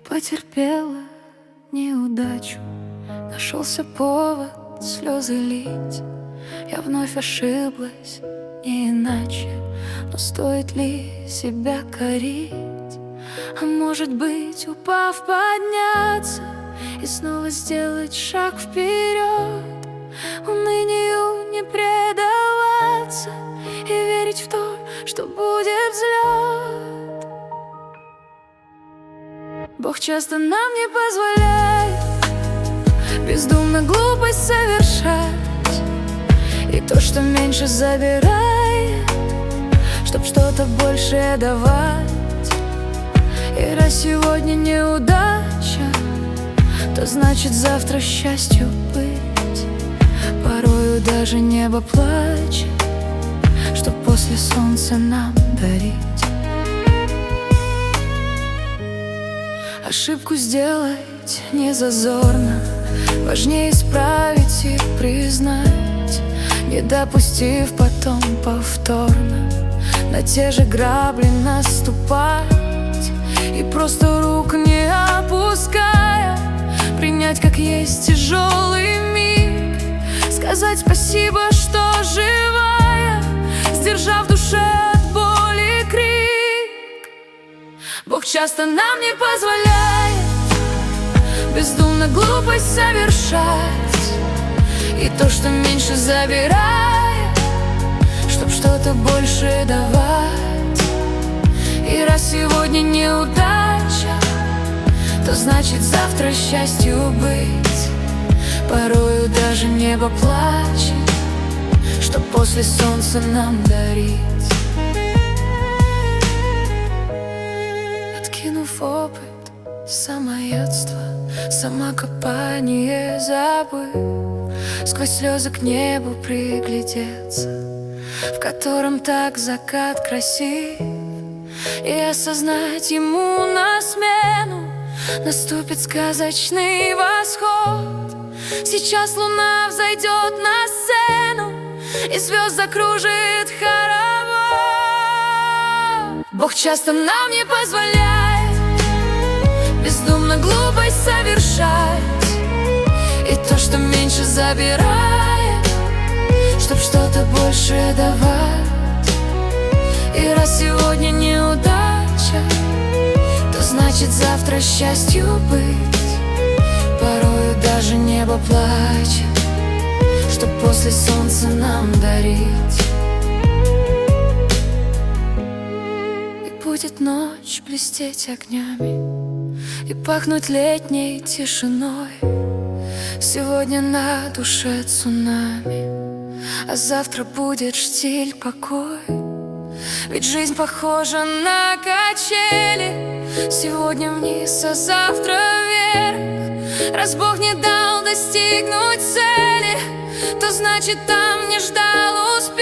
Потерпела неудачу, нашелся повод слезы лить. Я вновь ошиблась, не иначе. Но стоит ли себя корить? А может быть, упав, подняться и снова сделать шаг вперед, унынию не предаваться и верить в то, что будет взлет. Бог часто нам не позволяет бездумно глупость совершать, и то, что меньше забирает, чтоб что-то большее давать. И раз сегодня неудача, то значит завтра счастью быть. Порою даже небо плачет, что после солнца нам дарить. Ошибку сделать не зазорно, важнее исправить и признать, не допустив потом повторно на те же грабли наступать. И просто рук не опуская, принять как есть тяжелый миг, сказать спасибо, что живая, сдержав в душе от боли крик. Бог часто нам не позволяет бездумно глупость совершать, и то, что меньше забирает, чтоб что-то больше давать. И раз сегодня неудача, то значит завтра счастью быть. Порою даже небо плачет, что после солнца нам дарить. Откинув опыт, самоедство, самокопание забыв, сквозь слезы к небу приглядеться, в котором так закат красив, и осознать ему на смену наступит сказочный восход. Сейчас луна взойдет на сцену, и звезд закружит хоровод. Бог часто нам не позволяет бездумно глупость совершать, и то, что меньше забирает, чтоб что-то больше давать. И раз сегодня неудача, то значит завтра счастью быть. Порою даже небо плачет, чтоб после солнца нам дарить. И будет ночь блестеть огнями и пахнуть летней тишиной. Сегодня на душе цунами, а завтра будет штиль, покой. Ведь жизнь похожа на качели, сегодня вниз, а завтра вверх. Раз Бог не дал достигнуть цели, то значит там не ждал успех.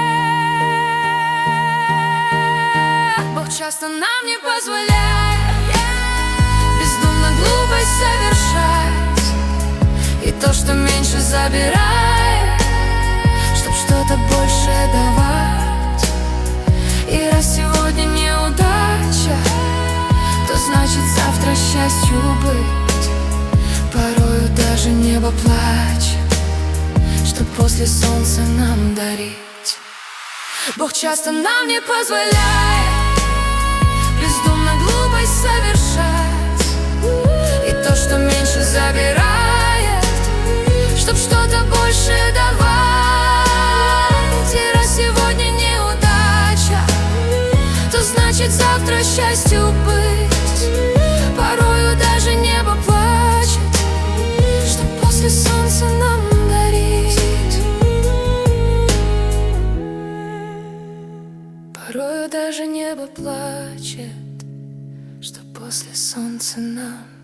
Бог часто нам не позволяет бездумно глупость совершать, и то, что меньше забирает, чтоб что-то больше давать. И раз сегодня неудача, то значит завтра счастью быть. Порою даже небо плачет, что после солнца нам дарить. Бог часто нам не позволяет бездумно глупость совершать, и то, что меньше забирает, чтоб что-то больше давать. И раз сегодня неудача, то значит завтра счастью быть. Порою даже небо плачет, что после солнца нам дарить. Порою даже небо плачет, что после солнца нам